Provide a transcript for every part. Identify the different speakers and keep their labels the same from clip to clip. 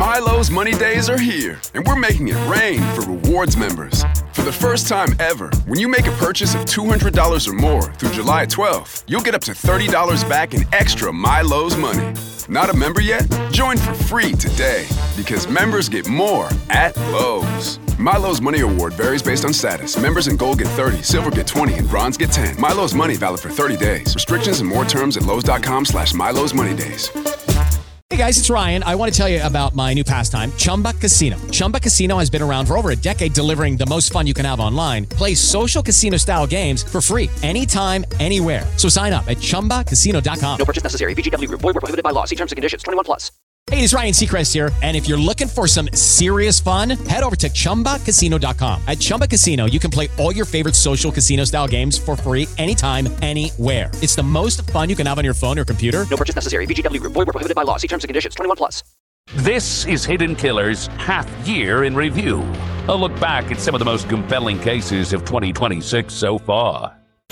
Speaker 1: Milo's Money Days are here, and we're making it rain for rewards members. For the first time ever, when you make a purchase of $200 or more through July 12th, you'll get up to $30 back in extra Milo's money. Not a member yet? Join for free today, because members get more at Lowe's. Milo's Money Award varies based on status. Members in Gold get 30, Silver get 20, and Bronze get 10. Milo's Money valid for 30 days. Restrictions and more terms at Lowe's.com/Milo's Money Days.
Speaker 2: Hey guys, it's Ryan. I want to tell you about my new pastime, Chumba Casino. Chumba Casino has been around for over a decade, delivering the most fun you can have online. Play social casino-style games for free anytime, anywhere. So sign up at ChumbaCasino.com.
Speaker 3: No purchase necessary. VGW Group. Void where prohibited by law. See terms and conditions. 21+.
Speaker 2: Hey, it's Ryan Seacrest here. And if you're looking for some serious fun, head over to ChumbaCasino.com. At Chumba Casino, you can play all your favorite social casino-style games for free anytime, anywhere. It's the most fun you can have on your phone or computer.
Speaker 3: No purchase necessary. VGW Group. Void where prohibited by law. See terms and conditions. 21+.
Speaker 4: This is Hidden Killers Half Year in Review. A look back at some of the most compelling cases of 2026 so far.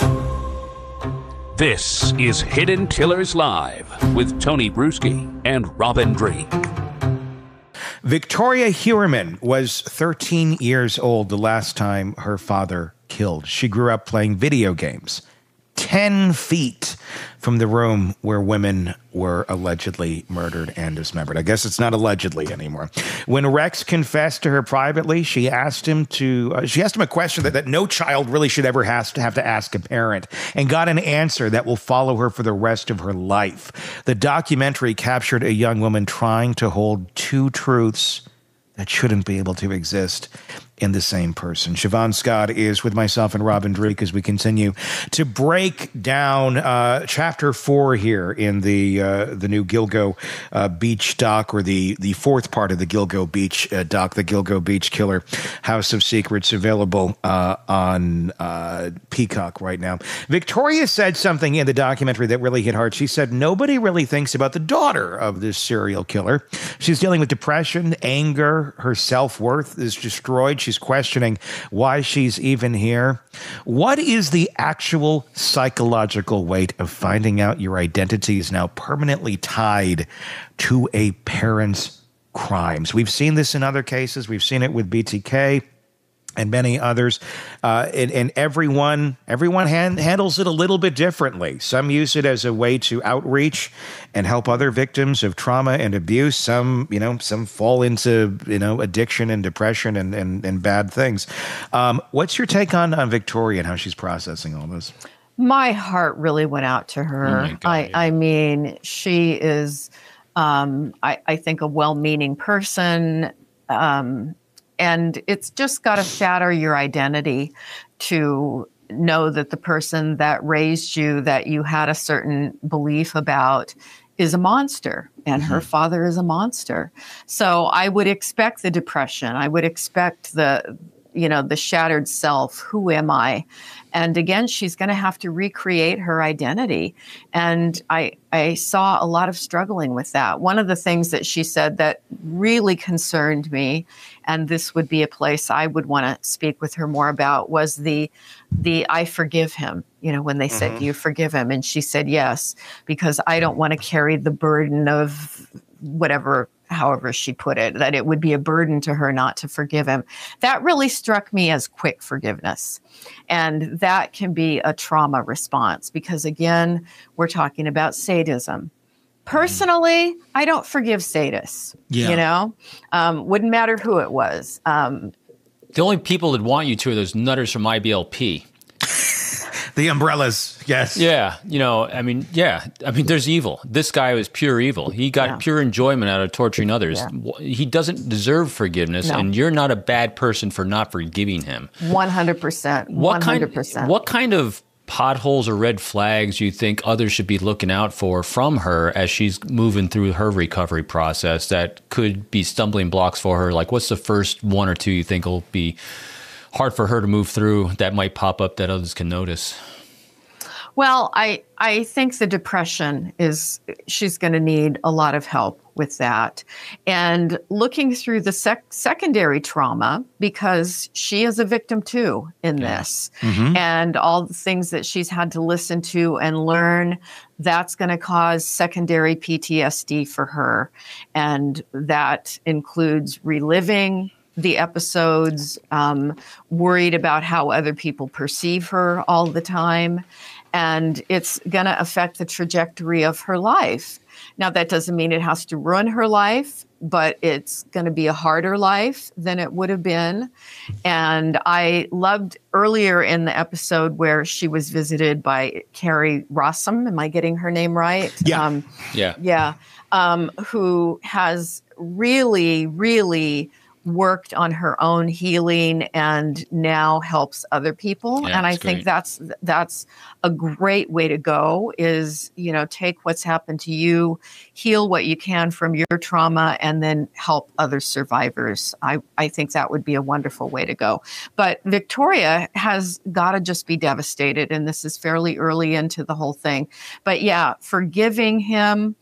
Speaker 4: This is Hidden Killers Live with Tony Bruschi and Robin Drake.
Speaker 5: Victoria Heuermann was 13 years old the last time her father killed. She grew up playing video games 10 feet from the room where women were allegedly murdered and dismembered. I guess it's not allegedly anymore. When Rex confessed to her privately, she asked him a question that no child really should ever have to ask a parent, and got an answer that will follow her for the rest of her life. The documentary captured a young woman trying to hold two truths that shouldn't be able to exist in the same person. Siobhan Scott is with myself and Robin Drake as we continue to break down chapter 4 here in the new Gilgo Beach doc, or the fourth part of the Gilgo Beach doc, the Gilgo Beach Killer, House of Secrets, available on Peacock right now. Victoria said something in the documentary that really hit hard. She said nobody really thinks about the daughter of this serial killer. She's dealing with depression, anger, her self-worth is destroyed. She's questioning why she's even here. What is the actual psychological weight of finding out your identity is now permanently tied to a parent's crimes? We've seen this in other cases. We've seen it with BTK and many others, and everyone handles it a little bit differently. Some use it as a way to outreach and help other victims of trauma and abuse. Some fall into addiction and depression and bad things. What's your take on Victoria and how she's processing all this?
Speaker 6: My heart really went out to her. Oh my God, I mean, she is, I think, a well-meaning person. And it's just got to shatter your identity to know that the person that raised you, that you had a certain belief about, is a monster, and her father is a monster. So I would expect the depression. I would expect the shattered self. Who am I? And again, she's going to have to recreate her identity. And I saw a lot of struggling with that. One of the things that she said that really concerned me, and this would be a place I would want to speak with her more about, was the I forgive him. When they said, do you forgive him? And she said, yes, because I don't want to carry the burden of whatever, however she put it, that it would be a burden to her not to forgive him. That really struck me as quick forgiveness. And that can be a trauma response because, again, we're talking about sadism. Personally, I don't forgive sadists. Wouldn't matter who it was.
Speaker 7: The only people that want you to are those nutters from IBLP.
Speaker 5: The umbrellas, yes.
Speaker 7: Yeah, there's evil. This guy was pure evil. He got pure enjoyment out of torturing others. Yeah. He doesn't deserve forgiveness, and you're not a bad person for not forgiving him.
Speaker 6: 100%. 100%.
Speaker 7: What kind of potholes or red flags you think others should be looking out for from her as she's moving through her recovery process that could be stumbling blocks for her? Like, what's the first one or two you think will be hard for her to move through that might pop up that others can notice?
Speaker 6: Well, I think the depression she's going to need a lot of help with that. And looking through the secondary trauma, because she is a victim too in this, and all the things that she's had to listen to and learn, that's going to cause secondary PTSD for her. And that includes reliving the episodes, worried about how other people perceive her all the time. And it's going to affect the trajectory of her life. Now, that doesn't mean it has to ruin her life, but it's going to be a harder life than it would have been. And I loved earlier in the episode where she was visited by Carrie Rossum. Am I getting her name right?
Speaker 7: Yeah.
Speaker 6: Who has really, really worked on her own healing and now helps other people.
Speaker 7: Yeah,
Speaker 6: and I think that's a great way to go, is, take what's happened to you, heal what you can from your trauma, and then help other survivors. I think that would be a wonderful way to go. But Victoria has got to just be devastated. And this is fairly early into the whole thing. But yeah, forgiving him,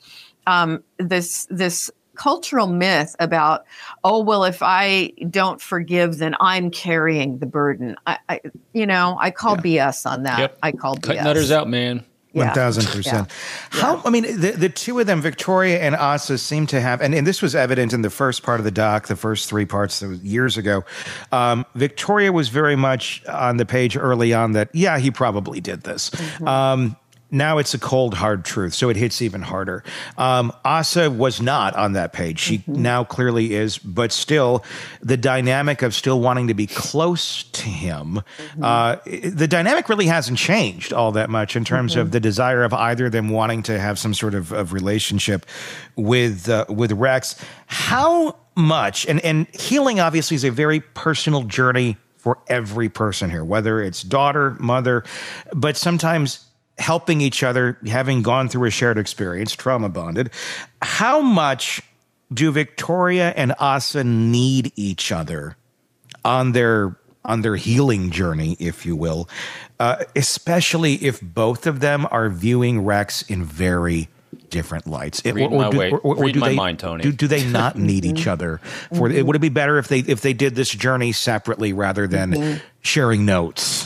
Speaker 6: this cultural myth about, oh, well, if I don't forgive, then I'm carrying the burden. I call BS on that.
Speaker 7: Yep.
Speaker 6: I call
Speaker 7: Cut
Speaker 6: BS.
Speaker 7: nutters out, man.
Speaker 5: 1,000%. The two of them, Victoria and Asa, seem to have, and this was evident in the first part of the doc, the first 3 parts that was years ago. Victoria was very much on the page early on that, yeah, he probably did this. Now it's a cold, hard truth, so it hits even harder. Asa was not on that page. She now clearly is, but still, the dynamic of still wanting to be close to him, the dynamic really hasn't changed all that much in terms of the desire of either of them wanting to have some sort of relationship with Rex. How much, and healing obviously is a very personal journey for every person here, whether it's daughter, mother, but sometimes helping each other, having gone through a shared experience, trauma bonded. How much do Victoria and Asa need each other on their healing journey, if you will, especially if both of them are viewing Rex in very different lights?
Speaker 7: Read my mind, Tony.
Speaker 5: Do they not need each other? Would it be better if they did this journey separately rather than sharing notes?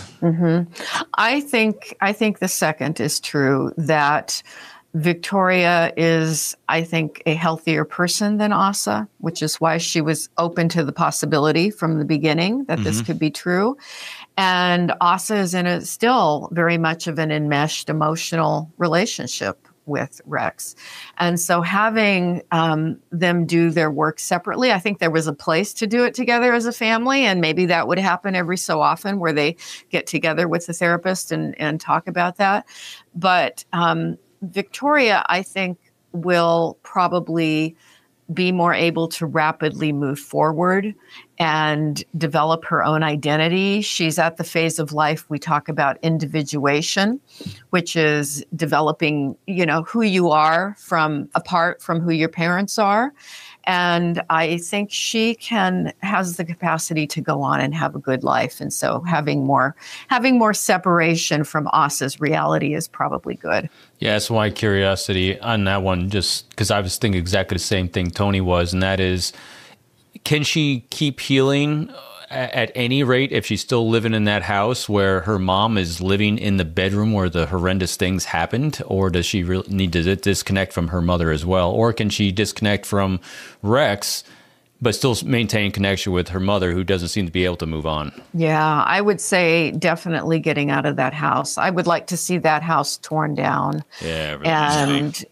Speaker 6: I think the second is true, that Victoria is, I think, a healthier person than Asa, which is why she was open to the possibility from the beginning that this could be true. And Asa is still very much of an enmeshed emotional relationship with Rex. And so having them do their work separately, I think there was a place to do it together as a family, and maybe that would happen every so often where they get together with the therapist and talk about that. But Victoria, I think, will probably be more able to rapidly move forward and develop her own identity. She's at the phase of life we talk about individuation, which is developing, who you are apart from who your parents are. And I think she has the capacity to go on and have a good life. And so having more separation from Asa's reality is probably good.
Speaker 7: Yeah, that's why curiosity on that one, just because I was thinking exactly the same thing Tony was, and that is, can she keep healing at any rate if she's still living in that house where her mom is living in the bedroom where the horrendous things happened? Or does she really need to disconnect from her mother as well? Or can she disconnect from Rex but still maintain connection with her mother, who doesn't seem to be able to move on?
Speaker 6: Yeah, I would say definitely getting out of that house. I would like to see that house torn down.
Speaker 7: Yeah.
Speaker 6: And,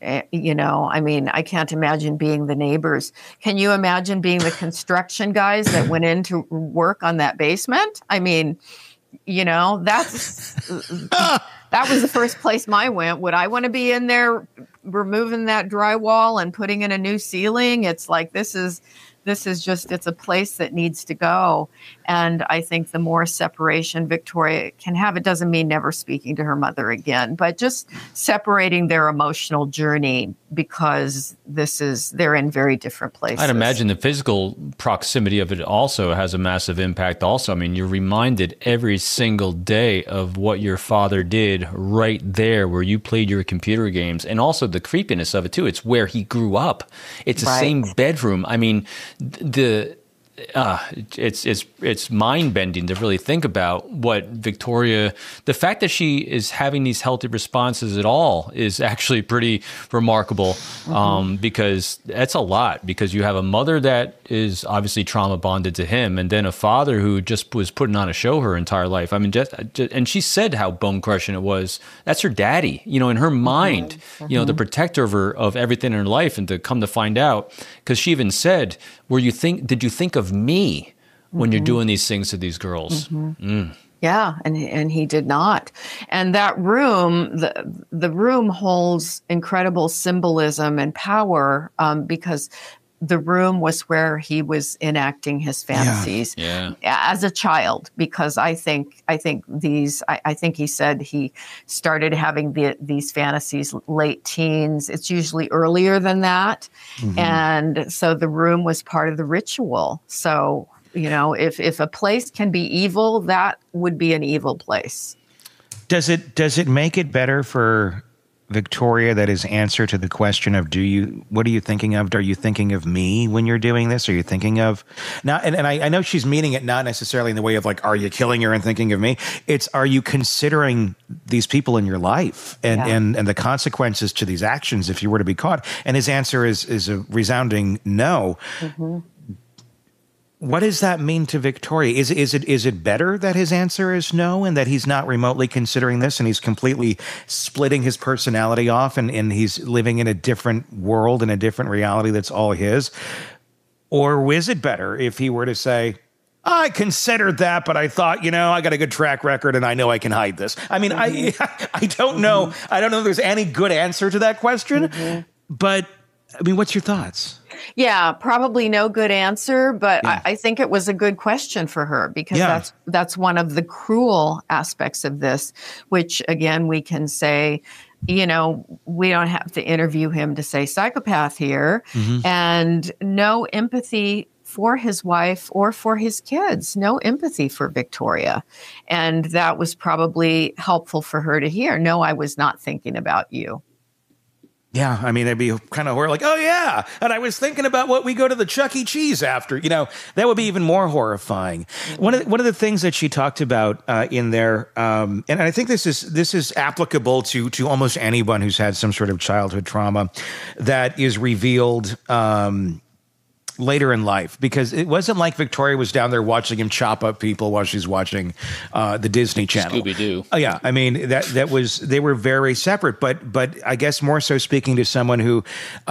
Speaker 6: I can't imagine being the neighbors. Can you imagine being the construction guys that went in to work on that basement? I mean, that's... That was the first place mine went. Would I want to be in there removing that drywall and putting in a new ceiling? It's like, this is This is just, it's a place that needs to go. And I think the more separation Victoria can have, it doesn't mean never speaking to her mother again, but just separating their emotional journey, because they're in very different places.
Speaker 7: I'd imagine the physical proximity of it also has a massive impact also. I mean, you're reminded every single day of what your father did right there where you played your computer games, and also the creepiness of it too. It's where he grew up. It's the same bedroom. I mean, it's mind bending to really think about what Victoria, the fact that she is having these healthy responses at all is actually pretty remarkable, because that's a lot, because you have a mother that is obviously trauma bonded to him, and then a father who just was putting on a show her entire life. I mean, and she said how bone crushing it was. That's her daddy, in her mind, the protector of everything in her life, and to come to find out, because she even said, did you think of me when you're doing these things to these girls?
Speaker 6: Yeah, and he did not. And that room, the room holds incredible symbolism and power, because the room was where he was enacting his fantasies as a child. Because I think he said he started having these fantasies late teens. It's usually earlier than that, and so the room was part of the ritual. So if a place can be evil, that would be an evil place.
Speaker 5: Does it make it better for Victoria that his answer to the question of what are you thinking of? Are you thinking of me when you're doing this? Are you thinking of now? And I know she's meaning it not necessarily in the way of like, are you killing her and thinking of me? It's, are you considering these people in your life and the consequences to these actions if you were to be caught? And his answer is a resounding no. What does that mean to Victoria? Is it better that his answer is no, and that he's not remotely considering this, and he's completely splitting his personality off, and he's living in a different world and a different reality that's all his? Or is it better if he were to say, I considered that, but I thought, I got a good track record and I know I can hide this? I mean, I don't know. I don't know if there's any good answer to that question, but I mean, what's your thoughts?
Speaker 6: Yeah, probably no good answer, but I think it was a good question for her, because that's one of the cruel aspects of this, which again, we can say, we don't have to interview him to say psychopath here, and no empathy for his wife or for his kids, no empathy for Victoria. And that was probably helpful for her to hear. No, I was not thinking about you.
Speaker 5: Yeah, I mean, it'd be kind of horror, like, oh yeah, and I was thinking about what we go to the Chuck E. Cheese after. That would be even more horrifying. One of the things that she talked about in there, and I think this is applicable to almost anyone who's had some sort of childhood trauma that is revealed later in life, because it wasn't like Victoria was down there watching him chop up people while she's watching the Disney Channel.
Speaker 7: Scooby-Doo.
Speaker 5: Oh yeah, I mean they were very separate, but I guess more so speaking to someone who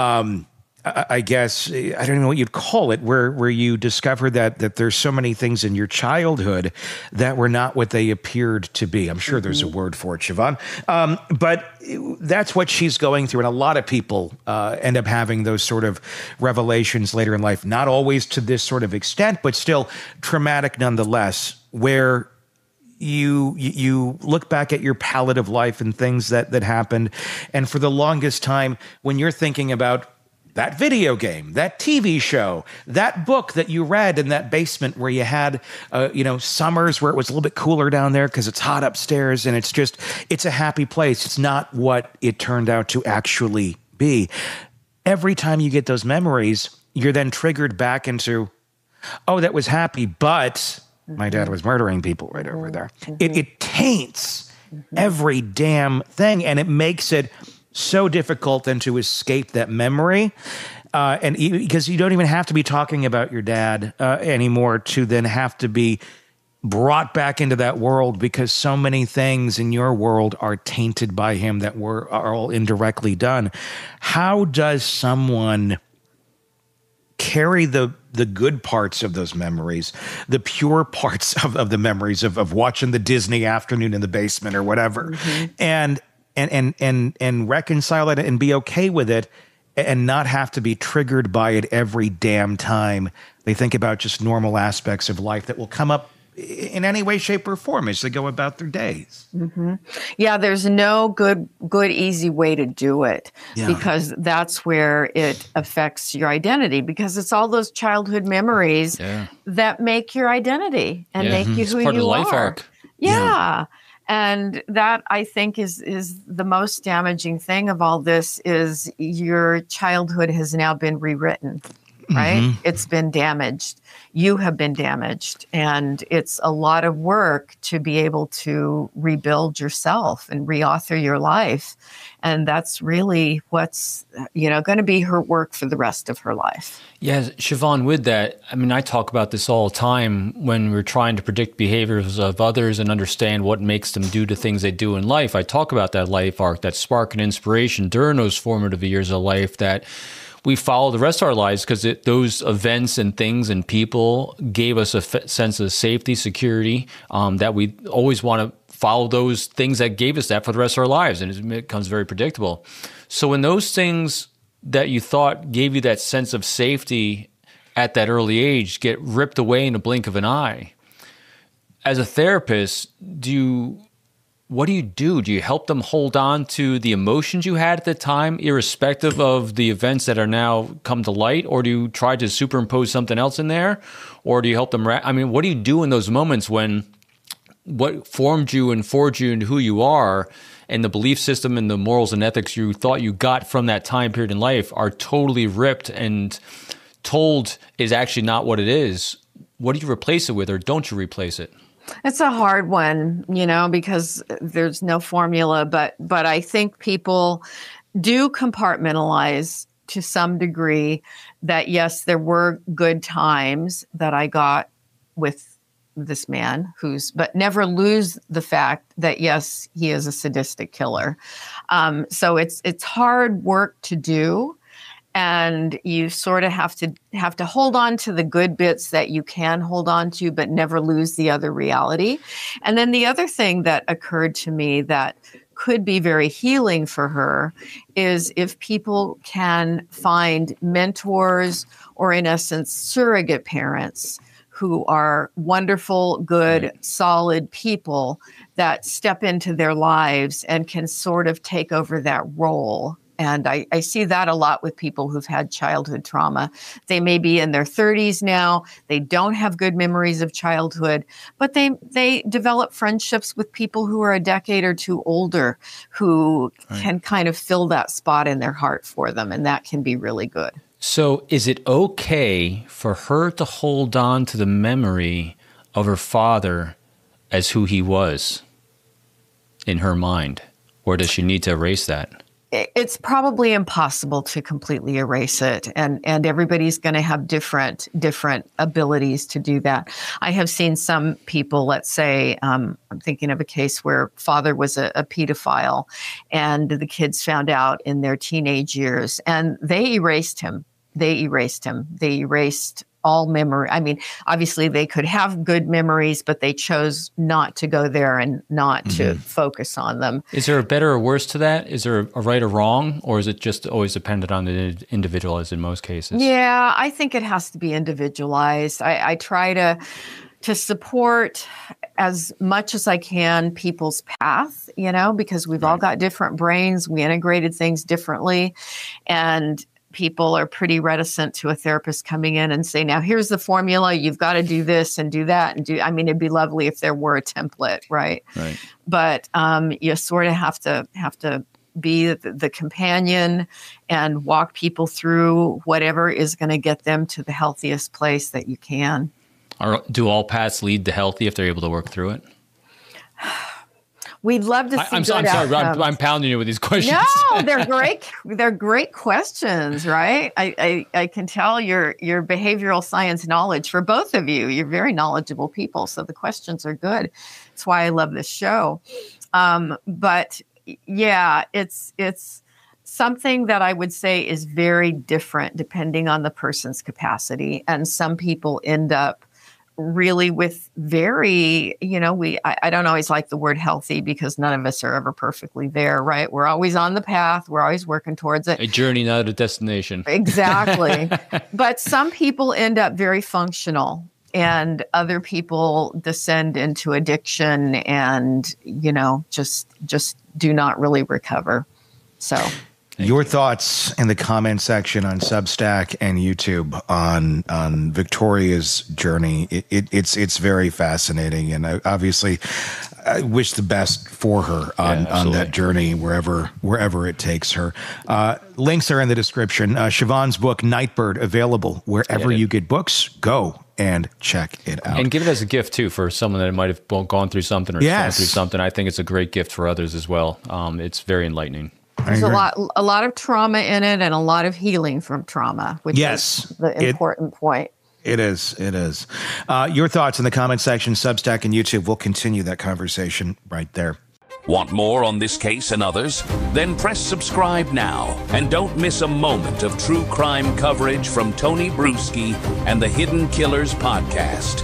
Speaker 5: I guess, I don't even know what you'd call it, where you discover that there's so many things in your childhood that were not what they appeared to be. I'm sure there's a word for it, Siobhan. But that's what she's going through. And a lot of people end up having those sort of revelations later in life, not always to this sort of extent, but still traumatic nonetheless, where you look back at your palette of life and things that happened. And for the longest time, when you're thinking about that video game, that TV show, that book that you read in that basement where you had, summers where it was a little bit cooler down there because it's hot upstairs, and it's a happy place. It's not what it turned out to actually be. Every time you get those memories, you're then triggered back into, oh, that was happy, but my dad was murdering people right over there. It taints every damn thing, and it makes it so difficult then to escape that memory. And because you don't even have to be talking about your dad anymore to then have to be brought back into that world, because so many things in your world are tainted by him that are all indirectly done. How does someone carry the good parts of those memories, the pure parts of the memories of watching the Disney afternoon in the basement or whatever, and reconcile it and be okay with it, and not have to be triggered by it every damn time they think about just normal aspects of life that will come up in any way, shape, or form as they go about their days.
Speaker 6: Mm-hmm. Yeah, there's no good, easy way to do it because that's where it affects your identity, because it's all those childhood memories that make your identity and make you who
Speaker 7: part
Speaker 6: you
Speaker 7: of the life
Speaker 6: are.
Speaker 7: arc.
Speaker 6: Yeah. And that, I think, is the most damaging thing of all this is your childhood has now been rewritten, right? It's been damaged. You have been damaged. And it's a lot of work to be able to rebuild yourself and reauthor your life. And that's really what's, going to be her work for the rest of her life.
Speaker 7: Yeah, Siobhan, with that, I mean, I talk about this all the time when we're trying to predict behaviors of others and understand what makes them do the things they do in life. I talk about that life arc, that spark and inspiration during those formative years of life that we follow the rest of our lives because those events and things and people gave us a sense of safety, security, that we always want to follow those things that gave us that for the rest of our lives. And it becomes very predictable. So when those things that you thought gave you that sense of safety at that early age get ripped away in a blink of an eye, as a therapist, what do you do? Do you help them hold on to the emotions you had at the time, irrespective of the events that are now come to light? Or do you try to superimpose something else in there? Or do you help them? What do you do in those moments when what formed you and forged you into who you are and the belief system and the morals and ethics you thought you got from that time period in life are totally ripped and told is actually not what it is? What do you replace it with, or don't you replace it?
Speaker 6: It's a hard one, because there's no formula, but I think people do compartmentalize to some degree that, yes, there were good times that I got with this man but never lose the fact that, yes, he is a sadistic killer. So it's hard work to do. And you sort of have to hold on to the good bits that you can hold on to, but never lose the other reality. And then the other thing that occurred to me that could be very healing for her is if people can find mentors or, in essence, surrogate parents who are wonderful, good, solid people that step into their lives and can sort of take over that role. And I see that a lot with people who've had childhood trauma. They may be in their 30s now. They don't have good memories of childhood, but they develop friendships with people who are a decade or two older who can kind of fill that spot in their heart for them. And that can be really good.
Speaker 7: So is it okay for her to hold on to the memory of her father as who he was in her mind? Or does she need to erase that?
Speaker 6: It's probably impossible to completely erase it. And everybody's going to have different abilities to do that. I have seen some people, let's say, I'm thinking of a case where father was a pedophile and the kids found out in their teenage years and they erased him. They erased all memory. I mean, obviously they could have good memories, but they chose not to go there and not to focus on them.
Speaker 7: Is there a better or worse to that? Is there a right or wrong, or is it just always dependent on the individual as in most cases?
Speaker 6: Yeah, I think it has to be individualized. I try to support as much as I can people's path, because we've all got different brains. We integrated things differently. And people are pretty reticent to a therapist coming in and say, now here's the formula, you've got to do this and do that and it'd be lovely if there were a template, right? But you sort of have to be the companion and walk people through whatever is going to get them to the healthiest place that you can.
Speaker 7: Do all paths lead to healthy if they're able to work through it?
Speaker 6: We'd love to see
Speaker 7: I'm sorry, I'm pounding you with these questions.
Speaker 6: No, they're great. They're great questions, right? I can tell your behavioral science knowledge for both of you. You're very knowledgeable people, so the questions are good. That's why I love this show. But yeah, it's something that I would say is very different depending on the person's capacity. And some people end up really with very, I don't always like the word healthy because none of us are ever perfectly there, right? We're always on the path. We're always working towards it.
Speaker 7: A journey, not a destination.
Speaker 6: Exactly. But some people end up very functional and other people descend into addiction and, just do not really recover. So
Speaker 5: your thoughts in the comment section on Substack and YouTube on Victoria's journey. It's very fascinating, and I wish the best for her on that journey wherever it takes her. Links are in the description. Siobhan's book Nightbird available wherever you get books. Go and check it out,
Speaker 7: and give it as a gift too for someone that might have gone through something or gone through something. I think it's a great gift for others as well. It's very enlightening.
Speaker 6: There's a lot of trauma in it and a lot of healing from trauma, which is the important point.
Speaker 5: It is. Your thoughts in the comment section, Substack and YouTube. We'll continue that conversation right there.
Speaker 4: Want more on this case and others? Then press subscribe now and don't miss a moment of true crime coverage from Tony Bruschi and the Hidden Killers podcast.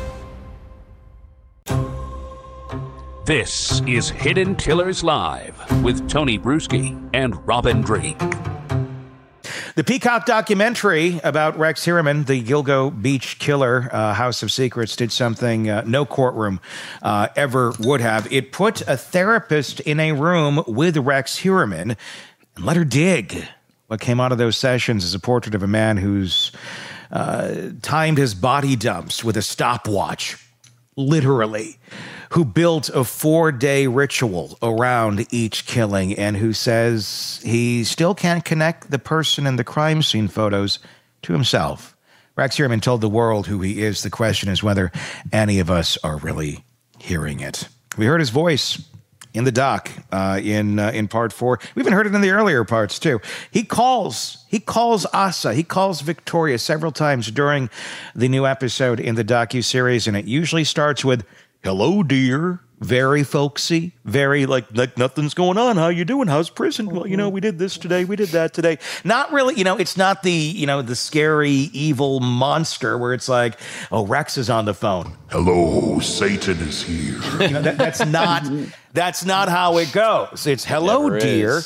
Speaker 4: This is Hidden Killers Live with Tony Bruschi and Robin Drake.
Speaker 5: The Peacock documentary about Rex Heuermann, the Gilgo Beach killer, House of Secrets, did something no courtroom ever would have. It put a therapist in a room with Rex Heuermann and let her dig. What came out of those sessions is a portrait of a man who's timed his body dumps with a stopwatch, literally, who built a 4-day ritual around each killing and who says he still can't connect the person in the crime scene photos to himself. Rex Heuermann told the world who he is. The question is whether any of us are really hearing it. We heard his voice in the doc in part 4. We even heard it in the earlier parts too. He calls Asa, he calls Victoria several times during the new episode in the docuseries, and it usually starts with, "Hello, dear." Very folksy, very like nothing's going on. How you doing? How's prison? Well, we did this today. We did that today. Not really, it's not the, the scary, evil monster where it's like, oh, Rex is on the phone.
Speaker 8: Hello, Satan is here.
Speaker 5: That's not how it goes. It's hello, dear.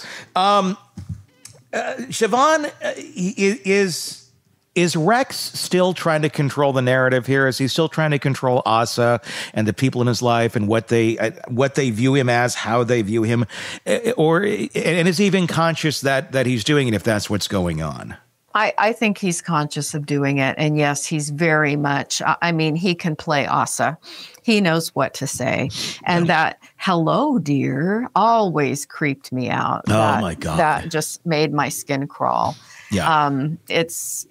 Speaker 5: Siobhan, is Rex still trying to control the narrative here? Is he still trying to control Asa and the people in his life and what they view him as, how they view him? And is he even conscious that he's doing it if that's what's going on?
Speaker 6: I think he's conscious of doing it. And yes, he's very much, he can play Asa. He knows what to say. And that hello, dear, always creeped me out.
Speaker 5: My God.
Speaker 6: That just made my skin crawl.
Speaker 5: Yeah.
Speaker 6: It's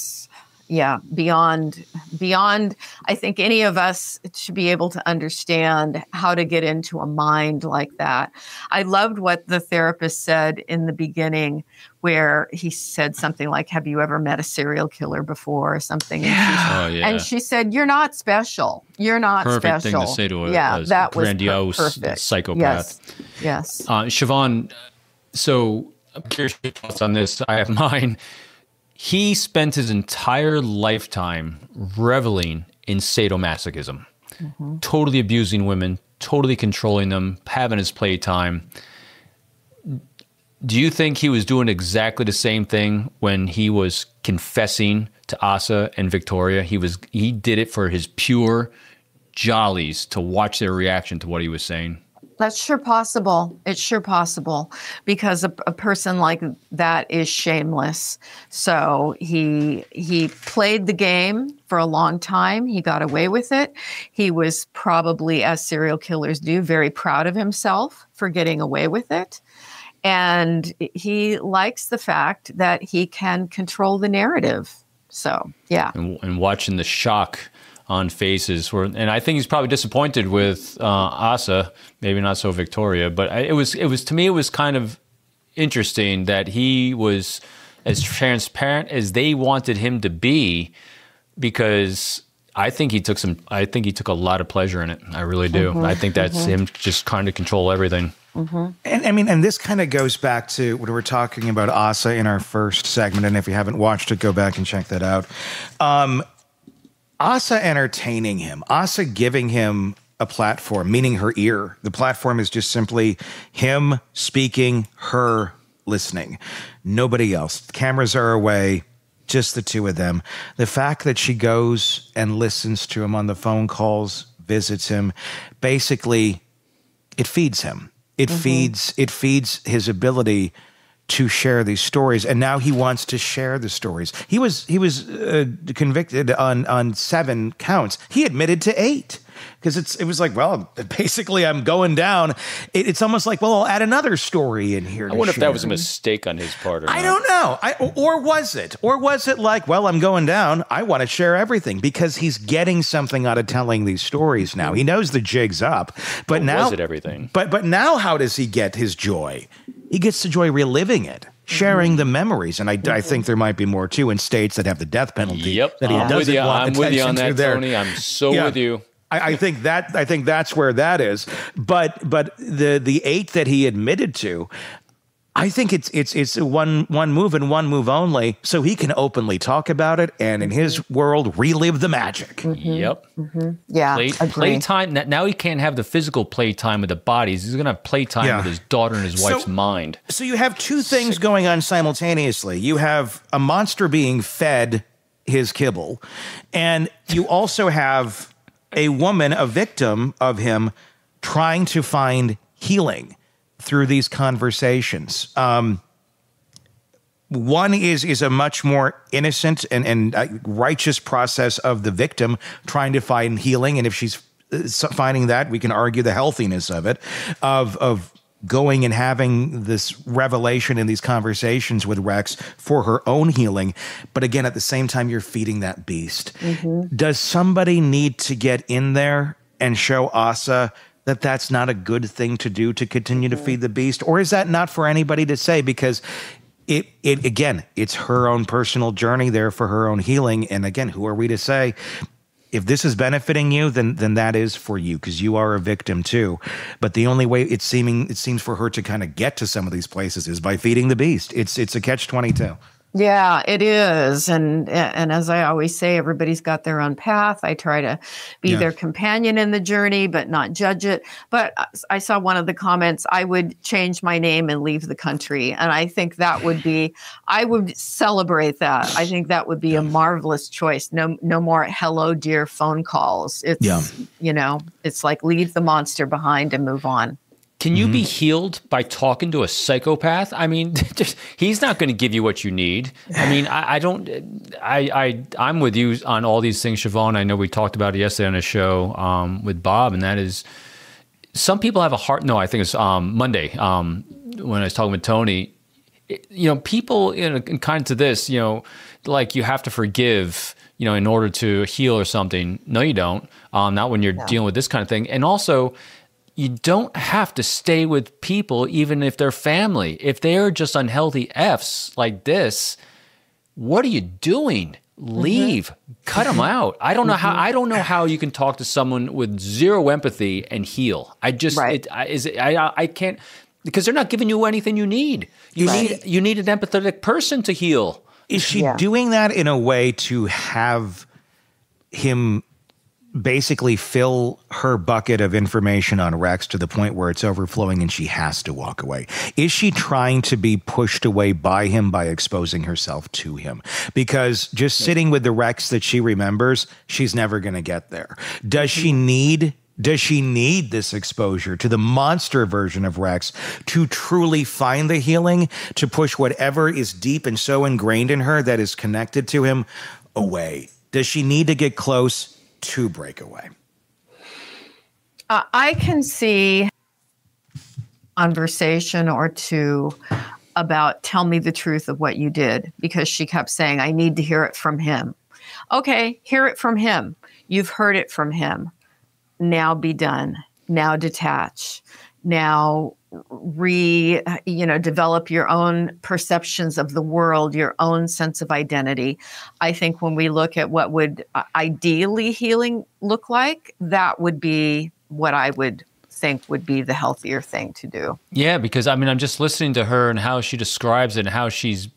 Speaker 6: beyond, I think any of us should be able to understand how to get into a mind like that. I loved what the therapist said in the beginning, where he said something like, have you ever met a serial killer before or something? And she said, you're not special. You're not
Speaker 7: perfect
Speaker 6: special.
Speaker 7: Thing to say to a grandiose psychopath.
Speaker 6: Yes.
Speaker 7: Siobhan, so I'm curious your thoughts on this. I have mine. He spent his entire lifetime reveling in sadomasochism, totally abusing women, totally controlling them, having his playtime. Do you think he was doing exactly the same thing when he was confessing to Asa and Victoria? He did it for his pure jollies to watch their reaction to what he was saying.
Speaker 6: That's sure possible. It's sure possible because a person like that is shameless. So he played the game for a long time. He got away with it. He was probably, as serial killers do, very proud of himself for getting away with it. And he likes the fact that he can control the narrative. So, yeah.
Speaker 7: And watching the shock on faces, and I think he's probably disappointed with Asa, maybe not so Victoria, but it was to me, it was kind of interesting that he was as transparent as they wanted him to be, because I think he took a lot of pleasure in it. I really do. I think that's him just trying to control everything.
Speaker 5: And this kind of goes back to when we were talking about Asa in our first segment. And if you haven't watched it, go back and check that out. Asa entertaining him, Asa giving him a platform, meaning her ear. The platform is just simply him speaking, her listening. Nobody else. Cameras are away, just the two of them. The fact that she goes and listens to him on the phone calls, visits him, basically, it feeds him. It feeds his ability to share these stories, and now he wants to share the stories. He was convicted on 7 counts. He admitted to 8 because it was like, well, basically I'm going down. It's almost like, well, I'll add another story in here.
Speaker 7: I wonder if that was a mistake on his part or not.
Speaker 5: I don't know. Or was it? Or was it like, well, I'm going down. I want to share everything because he's getting something out of telling these stories now. He knows the jig's up, but now
Speaker 7: was it everything?
Speaker 5: But now, how does he get his joy? He gets the joy reliving it, sharing the memories. And I think there might be more, too, in states that have the death penalty.
Speaker 7: Yep.
Speaker 5: That he doesn't want
Speaker 7: I'm with you on that,
Speaker 5: there.
Speaker 7: Tony. I'm so with you.
Speaker 5: I think that's where that is. But the 8 that he admitted to, I think it's one move and one move only, so he can openly talk about it and in his world relive the magic.
Speaker 7: Yep.
Speaker 6: Yeah.
Speaker 7: Playtime. Now he can't have the physical playtime with the bodies. He's going to have playtime with his daughter and his wife's mind.
Speaker 5: So you have 2 things going on simultaneously. You have a monster being fed his kibble, and you also have a woman, a victim of him, trying to find healing through these conversations. One is a much more innocent and righteous process of the victim trying to find healing. And if she's finding that, we can argue the healthiness of it, of going and having this revelation in these conversations with Rex for her own healing. But again, at the same time, you're feeding that beast. Does somebody need to get in there and show Asa that that's not a good thing to do to continue to feed the beast? Or is that not for anybody to say? Because it again, it's her own personal journey there for her own healing. And again, who are we to say? If this is benefiting you, then that is for you, because you are a victim too. But the only way it seems for her to kind of get to some of these places is by feeding the beast. It's a catch-22.
Speaker 6: Yeah, it is. And as I always say, everybody's got their own path. I try to be their companion in the journey, but not judge it. But I saw one of the comments, I would change my name and leave the country. And I think that would be, I would celebrate that. I think that would be a marvelous choice. No more hello, dear phone calls. It's, it's like leave the monster behind and move on.
Speaker 7: Can you be healed by talking to a psychopath? I mean, he's not going to give you what you need. I mean, I'm with you on all these things, Siobhan. I know we talked about it yesterday on a show with Bob, and that is, some people have a heart. No, I think it's Monday when I was talking with Tony. People in kind to this, like you have to forgive, in order to heal or something. No, you don't. Not when you're dealing with this kind of thing. And also, you don't have to stay with people, even if they're family. If they're just unhealthy Fs like this, what are you doing? Leave, cut them out. I don't know how. I don't know how you can talk to someone with zero empathy and heal. I can't, because they're not giving you anything you need. You need an empathetic person to heal.
Speaker 5: Is she doing that in a way to have him basically fill her bucket of information on Rex to the point where it's overflowing and she has to walk away? Is she trying to be pushed away by him by exposing herself to him? Because just sitting with the Rex that she remembers, she's never going to get there. Does she need this exposure to the monster version of Rex to truly find the healing, to push whatever is deep and so ingrained in her that is connected to him away? Does she need to get close to break away?
Speaker 6: I can see conversation or two about tell me the truth of what you did, because she kept saying, I need to hear it from him. Okay, hear it from him. You've heard it from him. Now be done. Now detach. Now develop your own perceptions of the world, your own sense of identity. I think when we look at what would ideally healing look like, that would be what I would think would be the healthier thing to do.
Speaker 7: Yeah, because I'm just listening to her and how she describes it and how she's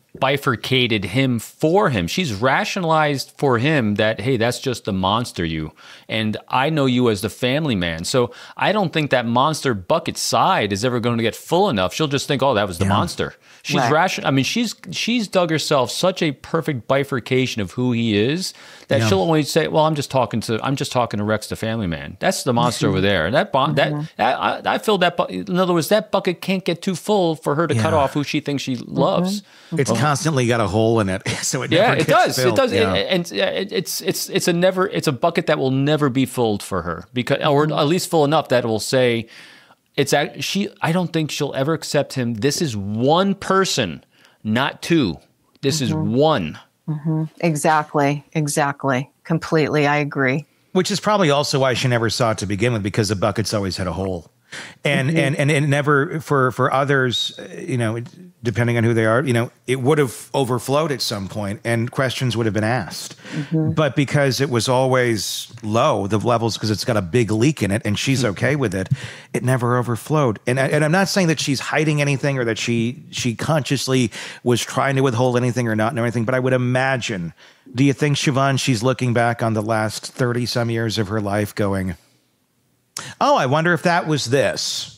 Speaker 7: bifurcated him for him. She's rationalized for him that, hey, that's just the monster you. And I know you as the family man. So I don't think that monster bucket side is ever going to get full enough. She'll just think, oh, that was the monster. She's rational. I mean, she's dug herself such a perfect bifurcation of who he is that she'll always say, well, I'm just talking to Rex, the family man. That's the monster over there. And I feel that, in other words, that bucket can't get too full for her to cut off who she thinks she loves.
Speaker 5: It's constantly got a hole in it, so it never gets filled.
Speaker 7: It does. And it's a bucket that will never be filled for her, because, or at least full enough that it will say, I don't think she'll ever accept him. This is one person, not two. This is one.
Speaker 6: Exactly. Completely. I agree.
Speaker 5: Which is probably also why she never saw it to begin with, because the bucket's always had a hole. And it never, for others, depending on who they are, it would have overflowed at some point and questions would have been asked. But because it was always low, the levels, because it's got a big leak in it and she's okay with it, it never overflowed. And I'm not saying that she's hiding anything or that she consciously was trying to withhold anything or not know anything, but I would imagine, do you think, Siobhan, she's looking back on the last 30 some years of her life going, oh, I wonder if that was this.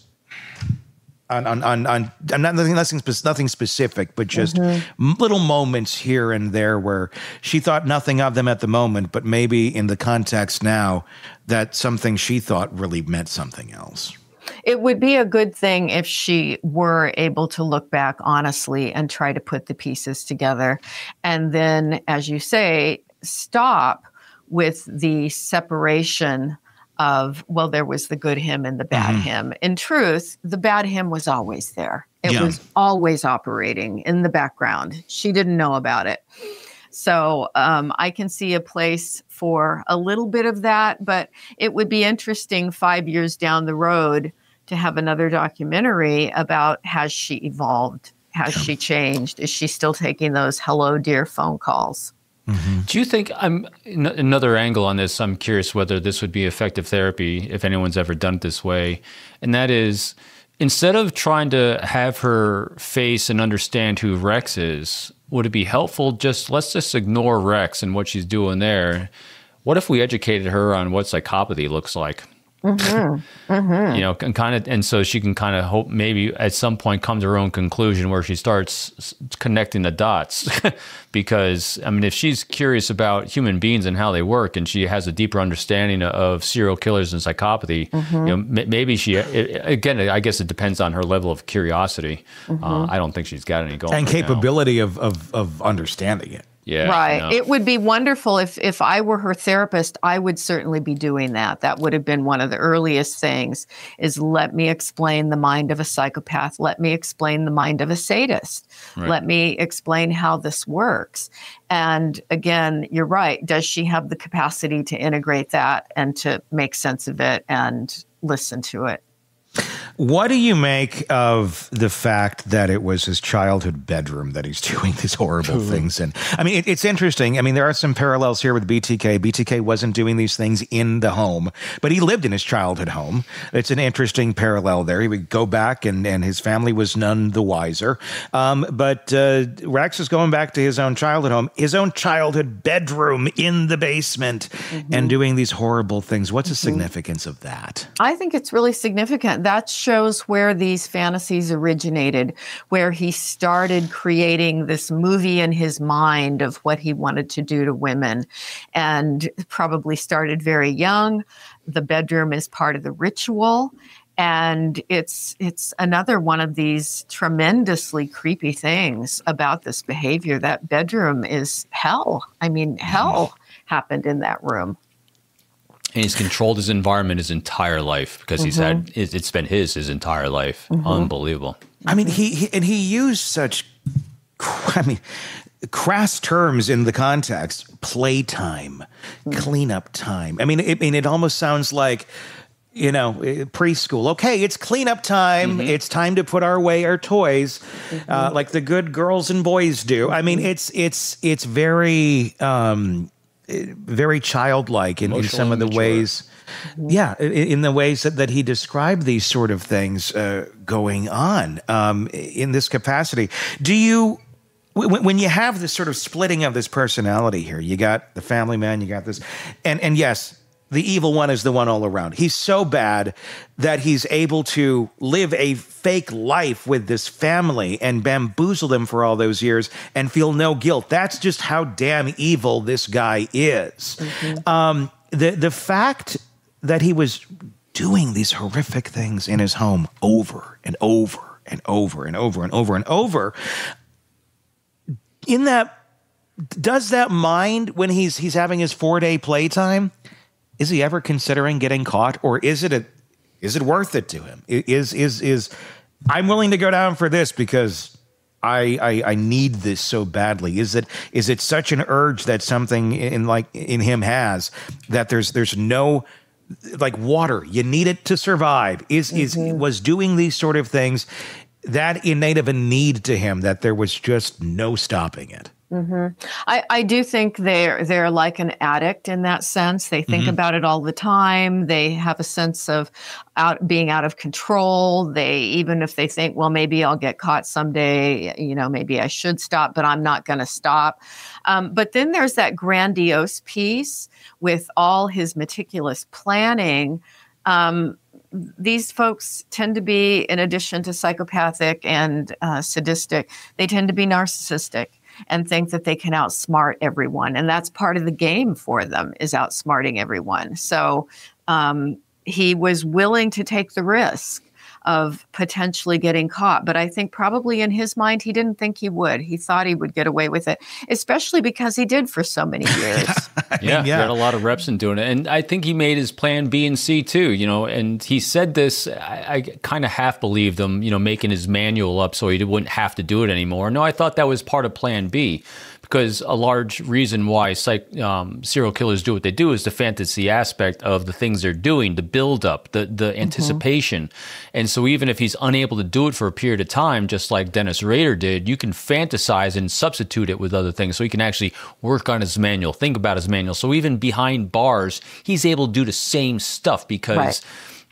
Speaker 5: I'm not nothing specific, but just little moments here and there where she thought nothing of them at the moment, but maybe in the context now that something she thought really meant something else.
Speaker 6: It would be a good thing if she were able to look back honestly and try to put the pieces together. And then, as you say, stop with the separation of, well, there was the good him and the bad him. In truth, the bad him was always there. It was always operating in the background. She didn't know about it. So I can see a place for a little bit of that, but it would be interesting 5 years down the road to have another documentary about, has she evolved? Has she changed? Is she still taking those hello dear phone calls?
Speaker 7: Do you think, another angle on this, I'm curious whether this would be effective therapy if anyone's ever done it this way, and that is, instead of trying to have her face and understand who Rex is, would it be helpful let's just ignore Rex and what she's doing there? What if we educated her on what psychopathy looks like? And so she can kind of hope maybe at some point come to her own conclusion where she starts connecting the dots. Because I mean, if she's curious about human beings and how they work, and she has a deeper understanding of serial killers and psychopathy, maybe again, I guess it depends on her level of curiosity. I don't think she's got any going
Speaker 5: and
Speaker 7: right
Speaker 5: capability of understanding it.
Speaker 7: Yeah,
Speaker 6: right. It would be wonderful if I were her therapist. I would certainly be doing that. That would have been one of the earliest things, is let me explain the mind of a psychopath. Let me explain the mind of a sadist. Right. Let me explain how this works. And again, you're right. Does she have the capacity to integrate that and to make sense of it and listen to it?
Speaker 5: What do you make of the fact that it was his childhood bedroom that he's doing these horrible things in? I mean, it's interesting. I mean, there are some parallels here with BTK. BTK wasn't doing these things in the home, but he lived in his childhood home. It's an interesting parallel there. He would go back and his family was none the wiser. But Rex is going back to his own childhood home, his own childhood bedroom in the basement, and doing these horrible things. What's the significance of that?
Speaker 6: I think it's really significant. That shows where these fantasies originated, where he started creating this movie in his mind of what he wanted to do to women, and probably started very young. The bedroom is part of the ritual. And it's another one of these tremendously creepy things about this behavior. That bedroom is hell. I mean, hell happened in that room.
Speaker 7: And he's controlled his environment his entire life because it's been his entire life. Unbelievable. I mean,
Speaker 5: he used such, crass terms in the context: playtime, cleanup time. I mean, it almost sounds like, preschool. Okay, it's cleanup time. It's time to put away our toys, like the good girls and boys do. I mean, it's very. Very childlike in some of the ways. Yeah, in the ways that he described these sort of things going on in this capacity. when you have this sort of splitting of this personality here, you got the family man, you got this, and yes, the evil one is the one all around. He's so bad that he's able to live a fake life with this family and bamboozle them for all those years and feel no guilt. That's just how damn evil this guy is. The fact that he was doing these horrific things in his home over and over and over and over and over and over, in that, does that mind when he's having his 4-day playtime? Is he ever considering getting caught, or is it worth it to him? Is I'm willing to go down for this because I need this so badly? Is it such an urge that something in him has that there's no, like water, you need it to survive? Was doing these sort of things that innate of a need to him that there was just no stopping it?
Speaker 6: I do think they're like an addict in that sense. They think about it all the time. They have a sense of being out of control. Even if they think, well, maybe I'll get caught someday, maybe I should stop, but I'm not going to stop. But then there's that grandiose piece with all his meticulous planning. These folks tend to be, in addition to psychopathic and sadistic, they tend to be narcissistic and think that they can outsmart everyone. And that's part of the game for them, is outsmarting everyone. So he was willing to take the risk of potentially getting caught. But I think probably in his mind, he didn't think he would. He thought he would get away with it, especially because he did for so many years.
Speaker 7: He had a lot of reps in doing it. And I think he made his plan B and C too, and he said this, I kind of half believed him, making his manual up so he wouldn't have to do it anymore. No, I thought that was part of plan B. Because a large reason why serial killers do what they do is the fantasy aspect of the things they're doing, the build-up, the anticipation. And so even if he's unable to do it for a period of time, just like Dennis Rader did, you can fantasize and substitute it with other things. So he can actually work on his manual, think about his manual. So even behind bars, he's able to do the same stuff because... Right.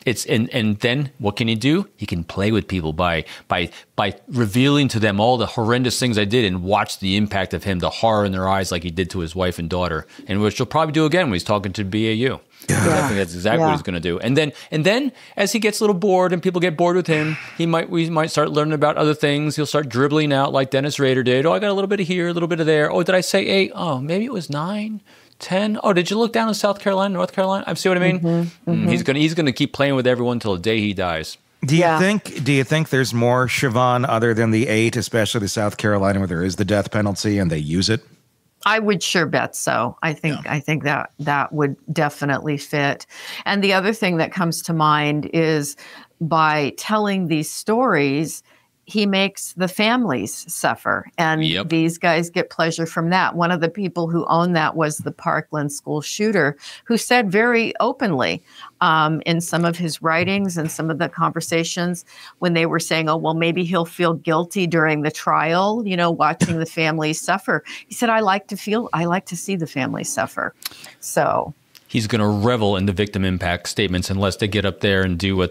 Speaker 7: And then what can he do? He can play with people by revealing to them all the horrendous things I did and watch the impact of him, the horror in their eyes, like he did to his wife and daughter, and which he'll probably do again when he's talking to BAU. I think that's exactly what he's going to do. And then as he gets a little bored and people get bored with him, we might start learning about other things. He'll start dribbling out like Dennis Rader did. Oh, I got a little bit of here, a little bit of there. Oh, did I say 8? Oh, maybe it was 9. 10. Oh, did you look down in South Carolina, North Carolina? I see what I mean. He's gonna keep playing with everyone till the day he dies.
Speaker 5: Do you think there's more, Siobhan, other than the 8, especially the South Carolina where there is the death penalty and they use it?
Speaker 6: I would sure bet so. I think that would definitely fit. And the other thing that comes to mind is by telling these stories, he makes the families suffer, and these guys get pleasure from that. One of the people who owned that was the Parkland school shooter, who said very openly in some of his writings and some of the conversations when they were saying, oh, well, maybe he'll feel guilty during the trial, watching the families suffer. He said, I like to see the families suffer. So
Speaker 7: he's going to revel in the victim impact statements unless they get up there and do what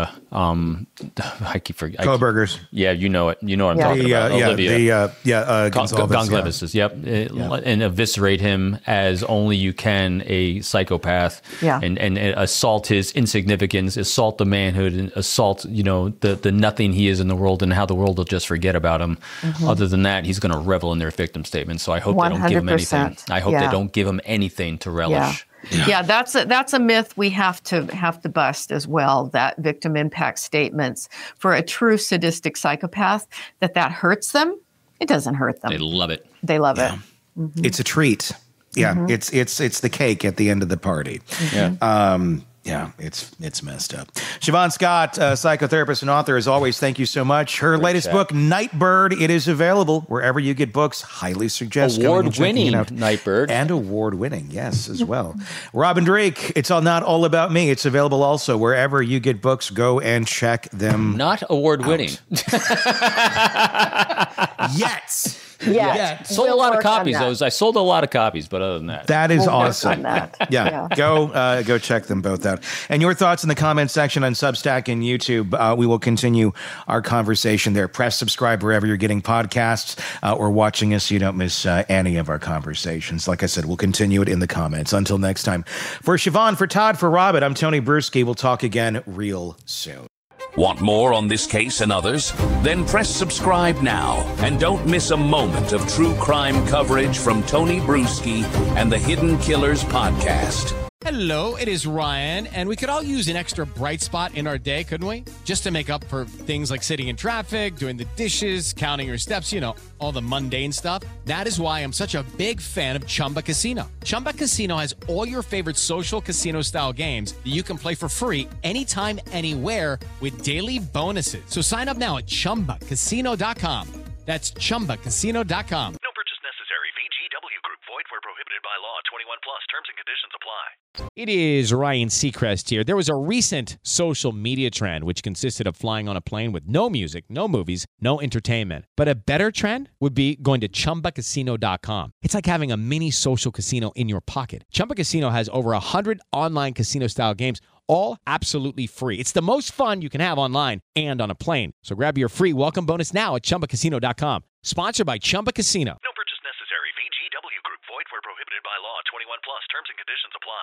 Speaker 7: I keep forgetting.
Speaker 5: Kohlberger's.
Speaker 7: Yeah, you know it. You know what I'm talking about. Olivia.
Speaker 5: Gonzalez.
Speaker 7: Yep. And eviscerate him as only you can, a psychopath.
Speaker 6: Yeah.
Speaker 7: And assault his insignificance, assault the manhood, and assault, the nothing he is in the world and how the world will just forget about him. Other than that, he's going to revel in their victim statement. So I hope 100%. They don't give him anything. I hope they don't give him anything to relish.
Speaker 6: Yeah, that's a myth we have to bust as well, that victim impact statements for a true sadistic psychopath, that hurts them. It doesn't hurt them.
Speaker 7: They love it.
Speaker 6: They love it.
Speaker 5: It's a treat. Yeah, it's the cake at the end of the party. Yeah, it's messed up. Siobhan Scott, psychotherapist and author, as always, thank you so much. Her latest book, Nightbird, it is available wherever you get books. Highly suggest
Speaker 7: award-winning Nightbird.
Speaker 5: And award-winning, yes, as well. Robin Drake, It's Not All About Me. It's available also wherever you get books. Go and check them
Speaker 7: Not award-winning.
Speaker 5: Yet.
Speaker 6: Yeah.
Speaker 7: Sold a lot of copies. I sold a lot of copies, but other than that.
Speaker 5: That is
Speaker 6: We'll work
Speaker 5: awesome.
Speaker 6: on that.
Speaker 5: Yeah. Go check them both out. And your thoughts in the comment section on Substack and YouTube. We will continue our conversation there. Press subscribe wherever you're getting podcasts or watching us so you don't miss any of our conversations. Like I said, we'll continue it in the comments. Until next time. For Siobhan, for Todd, for Robert, I'm Tony Bruschi. We'll talk again real soon.
Speaker 4: Want more on this case and others? Then press subscribe now and don't miss a moment of true crime coverage from Tony Bruschi and the Hidden Killers podcast.
Speaker 2: Hello, it is Ryan, and we could all use an extra bright spot in our day, couldn't we? Just to make up for things like sitting in traffic, doing the dishes, counting your steps, all the mundane stuff. That is why I'm such a big fan of Chumba Casino. Chumba Casino has all your favorite social casino-style games that you can play for free anytime, anywhere with daily bonuses. So sign up now at ChumbaCasino.com. That's ChumbaCasino.com.
Speaker 9: No purchase necessary. VGW Group. Void where prohibited by law. 21 plus. Terms and conditions apply.
Speaker 2: It is Ryan Seacrest here. There was a recent social media trend which consisted of flying on a plane with no music, no movies, no entertainment. But a better trend would be going to ChumbaCasino.com. It's like having a mini social casino in your pocket. Chumba Casino has over 100 online casino-style games, all absolutely free. It's the most fun you can have online and on a plane. So grab your free welcome bonus now at ChumbaCasino.com. Sponsored by Chumba Casino.
Speaker 9: No purchase necessary. VGW Group. Void where prohibited by law. 21 plus. Terms and conditions apply.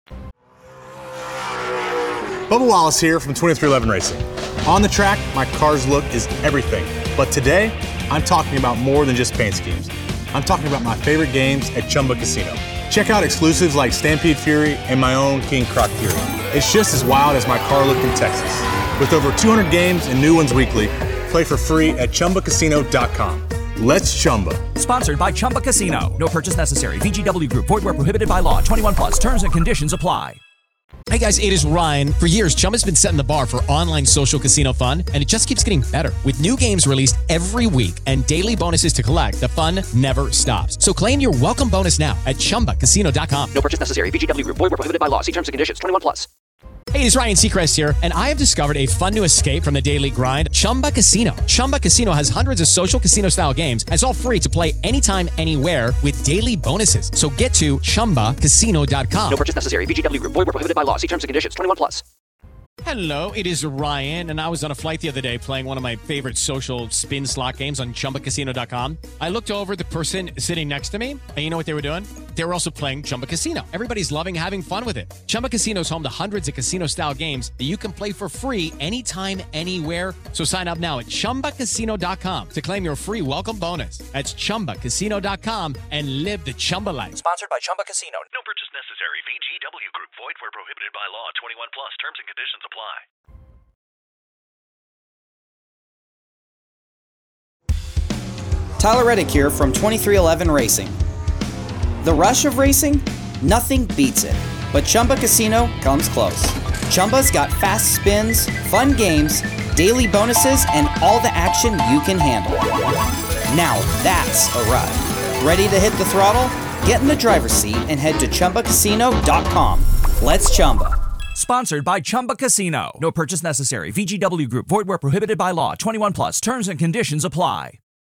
Speaker 10: Bubba Wallace here from 2311 Racing. On the track, my car's look is everything. But today, I'm talking about more than just paint schemes. I'm talking about my favorite games at Chumba Casino. Check out exclusives like Stampede Fury and my own King Croc Fury. It's just as wild as my car look in Texas. With over 200 games and new ones weekly, play for free at ChumbaCasino.com. Let's Chumba.
Speaker 11: Sponsored by Chumba Casino. No purchase necessary. VGW Group. Void where prohibited by law. 21 plus. Terms and conditions apply.
Speaker 2: Hey guys, it is Ryan. For years, Chumba's been setting the bar for online social casino fun, and it just keeps getting better. With new games released every week and daily bonuses to collect, the fun never stops. So claim your welcome bonus now at ChumbaCasino.com.
Speaker 3: No purchase necessary. VGW Group. Void where prohibited by law. See terms and conditions. 21 plus.
Speaker 2: Hey, it's Ryan Seacrest here, and I have discovered a fun new escape from the daily grind, Chumba Casino. Chumba Casino has hundreds of social casino-style games, and it's all free to play anytime, anywhere with daily bonuses. So get to ChumbaCasino.com.
Speaker 3: No purchase necessary. VGW Group. Void where prohibited by law. See terms and conditions. 21 plus.
Speaker 2: Hello, it is Ryan, and I was on a flight the other day playing one of my favorite social spin slot games on ChumbaCasino.com. I looked over the person sitting next to me, and you know what they were doing? They were also playing Chumba Casino. Everybody's loving having fun with it. Chumba Casino is home to hundreds of casino-style games that you can play for free anytime, anywhere. So sign up now at ChumbaCasino.com to claim your free welcome bonus. That's ChumbaCasino.com and live the Chumba life.
Speaker 11: Sponsored by Chumba Casino.
Speaker 9: No purchase necessary. VGW Group. Void where prohibited by law. 21 plus. Terms and conditions apply.
Speaker 12: Tyler Reddick here from 2311 Racing. The rush of racing? Nothing beats it. But Chumba Casino comes close. Chumba's got fast spins, fun games, daily bonuses, and all the action you can handle. Now that's a ride. Ready to hit the throttle? Get in the driver's seat and head to ChumbaCasino.com. Let's Chumba.
Speaker 11: Sponsored by Chumba Casino. No purchase necessary. VGW Group. Void where prohibited by law. 21 plus. Terms and conditions apply.